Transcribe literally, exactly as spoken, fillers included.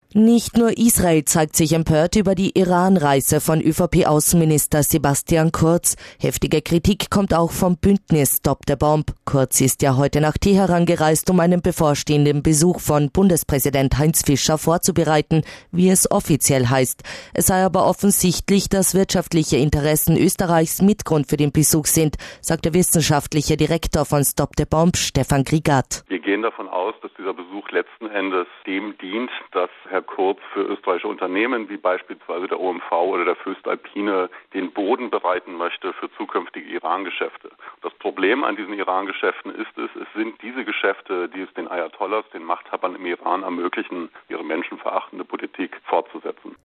Nicht nur Israel zeigt sich empört über die Iran-Reise von ÖVP-Außenminister Sebastian Kurz. Heftige Kritik kommt auch vom Bündnis Stop the Bomb. Kurz ist ja heute nach Teheran gereist, um einen bevorstehenden Besuch von Bundespräsident Heinz Fischer vorzubereiten, wie es offiziell heißt. Es sei aber offensichtlich, dass wirtschaftliche Interessen Österreichs Mitgrund für den Besuch sind, sagt der wissenschaftliche Direktor von Stop the Bomb, Stefan Grigat. Wir gehen davon aus, dass dieser Besuch letzten Endes dem dient, dass Herr Kurz für österreichische Unternehmen wie beispielsweise der O M V oder der Föstalpine den Boden bereiten möchte für zukünftige Iran-Geschäfte. Das Problem an diesen Iran-Geschäften ist es, es sind diese Geschäfte, die es den Ayatollahs, den Machthabern im Iran ermöglichen, ihre menschenverachtende Politik fortzusetzen.